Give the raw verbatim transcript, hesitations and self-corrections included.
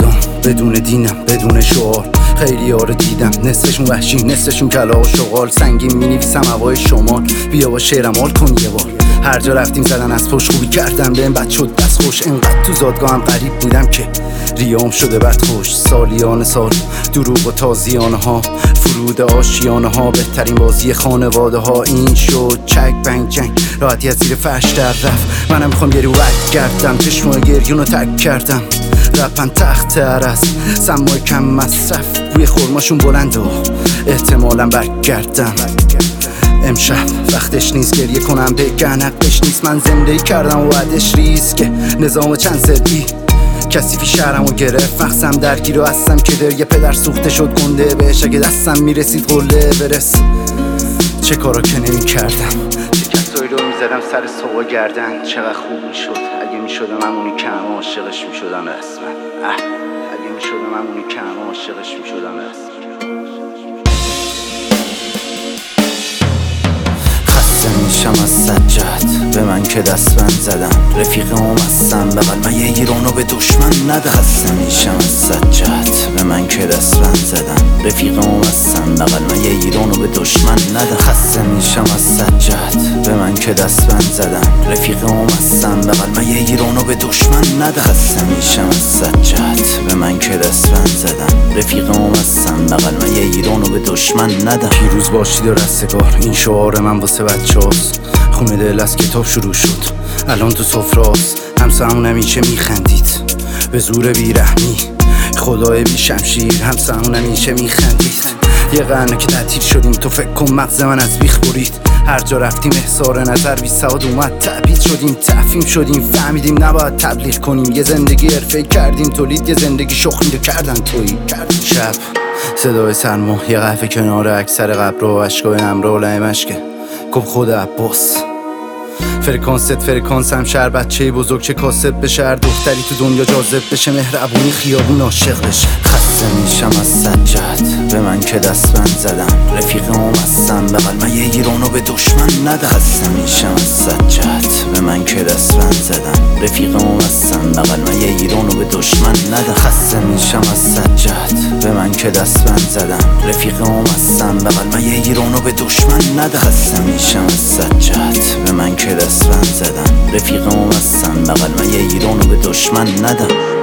خدام بدون دینم بدون شعار. خیلی ها رو دیدم نصفشون وحشی نصفشون کلاغ و شغال. سنگین می نویسم هوای شمال، بیا با شعرم حال کن یه بار. هر جا رفتیم زدن از پشت، خوبی کردم بهم بد شد دست خوش. انقدر تو زادگاهم غریب بودم که ریام شده بد خوش. سالیان سال دروغ و تازیانه ها، فرود آشیانه ها، بهترین بازی خانواده ها. این شد چک بنگ جنگ، راحتی از زیر فرش در رفت. منم میخوام یه رو وقت کردم، چشمای گریونو تک کردم. رپن تخت عرض سمای کم مصرف، بوی خورماشون بلند و احتمالا برگردم. امشب وقتش نیست گریه کنم بگن حقش نیست. من زندگی کردم و بعدش ریسک نظام چند سری. کسی فی شهرمو گرفت، مقصم درگیر و هستم که در یه پدر سوخته شد گنده بهش. اگه دستم میرسید قله برس، چه کارا که نمی کردم، چه کسایی رو میزدم سر صبح گردن. چقدر خوب میشد اگه میشدم همونی که همه عاشقش میشدم رسما. اگه میشدم همونی که همه عاشقش میشدم رسما. میشم از سجاد به من که دستبند زدن. رفیقم هستم بغل من یه ایرانو به دشمن نده. خسته میشم از سجاد به من که دستبند زدن. رفیقم هستم بغل من یه ایرانو به دشمن نده. خسته میشم از سجاد به من که دستبند زدن. رفیقم هستم بغل من یه ایرانو به دشمن نده. خسته میشم از سجاد به من که دستبند زدن. رفیقم هستم بغل من یه ایرانو به دشمن نده. پیروز باشید و رستگار، این شعار من واسه بچه‌هاست. خونه دل از کتاب شروع شد، الان تو سفراست. همسامون همیشه میخندید به زور بیرحمی، خدای بی شمشیر. همسامون همیشه میخندید. یه قرنه که تعطیل شدیم، تو فکر کن مغز من از بیخ برید. هر جا رفتیم احضار نظر بی سواد اومد، تعبید شدیم تفهیم شدیم، فهمیدیم نباید تبلیغ کنیم. یه زندگی حرفه‌ای کردیم تولید، یه زندگی شخمی رو کردن تویی. شب صدای سرما، یه قهوه کنار اکثر قبر و اشکای نمره و لعه مشکه. گفت خود عباس فرکانست فرکانس هم شهر، بچه بزرگ چه کاسب به شهر. دختری تو دنیا جاذب بشه، مهربونی خیابون عاشق بشه. خسته میشم از سجاد به من که دستبند زدن. رفیقم هستم بغل من یه ایرانو به دشمن نده. خسته میشم از سجاد به من که دستبند زدن. رفیقم هستم بغل من یه ایرانو به دشمن نده. خسته میشم از سجاد به من که دستبند زدن. رفیقم هستم بغل من یه ایرانو به دشمن نده. خسته میشم از سجاد به من که دستبند زدن. رفیقم هستم بغل من یه ایرانو به دشمن نده.